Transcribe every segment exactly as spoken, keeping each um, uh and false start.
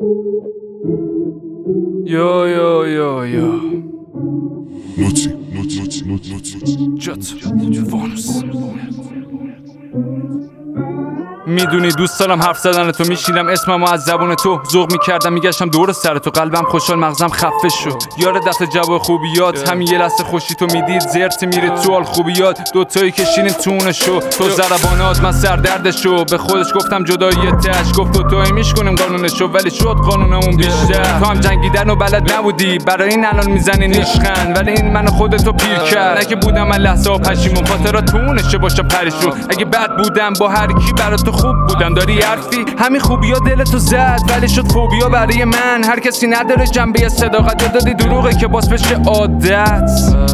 Yo yo yo yo Naughty, naughty, naughty, naughty, naughty. جت جوانوس میدونی دوست دارم حرف زدن تو، میشیدم اسممو از زبون تو ذوق میکردم، میگشتم دور سر تو، قلبم خوشحال مغزم خفه شد. یار دست جواب خوبیات، همین یه لحظه خوشی تو میدید زرت میره تو حال خوبیات، دوتایی کشینیم تونشو، تو ضربانات من سردردشو، به خودش گفتم جدایی تش، گفت دوتایی میشکنیم قانونشو، ولی شد قانونمون بیشتر. تو هم جنگیدن و بلد نبودی، برای این الان میزنی نیشخند، ولی این منو خودتو پیر کرد. نه که بودم من لحظه ها پشیمون، خاطرات تونشه باشه پریشون. اگه بد بودم با هر کی برای تو خوب بودم، داری حرفی همین خوبیا دلتو زد، ولی شد فوبیا برای من. هر کسی نداره جنبه صداقت، یا دادی دروغه که باز بشه عادت.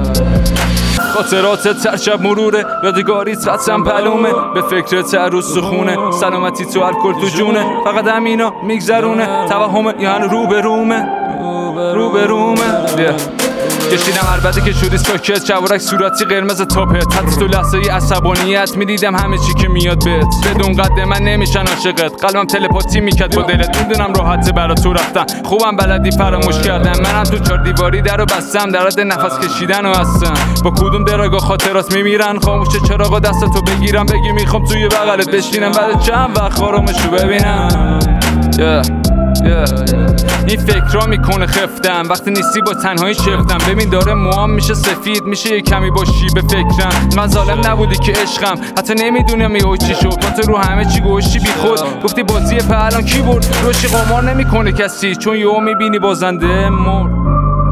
خاطرات هر شب مروره، یادگاریت خطم پلومه، به فکرت هر روز سخونه، سلامتی تو الکل تو جونه، فقط همینا میگذرونه، توهمه یا هنو رو به رومه رو به رومه کشیدم عربده که شدی ساکت، چورک صورتی قرمز تاپت، حتی تو لحظه ی عصبانیت میدیدم همه چی که میاد بهت، بدون قد من نمیشن عاشقت، قلبم تلپاتی میکرد با دلت، میدونم راحته برا تو رفتن، خوبم بلدی فراموش کردن، منم تو چار دیواری درو بستم، در حد نفس کشیدن و هستم، با کدوم دراگاه خاطرات میمیرن، خاموشه چراغا دستتو بگیرم، بگی میخوام توی بغلت بشینم، بعد چند وقت خارمشو ببینم. yeah. Yeah. این فکرها میکنه خفتم، وقتی نیستی با تنهایی شفتم، ببین داره موام میشه سفید، میشه یه کمی باشی به فکرم، من ظالم نبودی که عشقم، حتی نمیدونم یهو چی شد، تو رو همه چی گوشی بی خود، گفتی بازی پهلان کی برد، روشی قمار نمیکنه کسی، چون یهو میبینی بازنده مرد.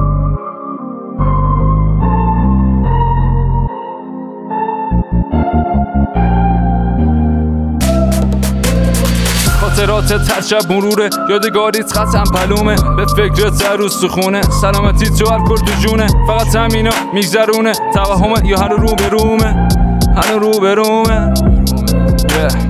خاطرات هر شب مروره، یادگاریت خطم پلومه، به فکرت هر روز سخونه، سلامتی تو الکل تو جونه، فقط همینا میگذرونه، توهمه یا هنو رو به رومه هنو رو به رومه yeah.